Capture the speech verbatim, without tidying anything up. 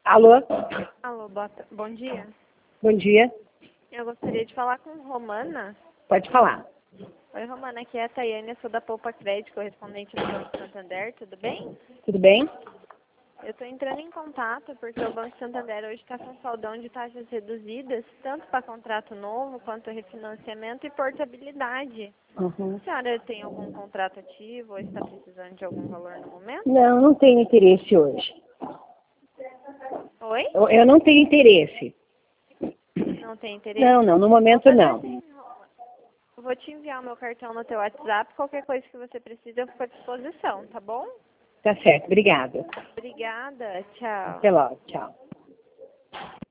Alô? Alô, bota... bom dia. Bom dia. Eu gostaria de falar com Romana. Pode falar. Oi, Romana, aqui é a Tayane, eu sou da Poupa Crédito, correspondente do Banco Santander, tudo bem? Tudo bem? Eu estou entrando em contato porque o Banco Santander hoje está com saldão de taxas reduzidas, tanto para contrato novo, quanto refinanciamento e portabilidade. Uhum. A senhora tem algum contrato ativo ou está precisando de algum valor no momento? Não, não tenho interesse hoje. Oi? Eu, eu não tenho interesse. Não tem interesse? Não, não, no momento Vou fazer não. assim, Romana. Eu vou te enviar o meu cartão no teu WhatsApp, qualquer coisa que você precisa eu fico à disposição, tá bom? Tá certo, obrigada. Obrigada, tchau. Até logo, tchau.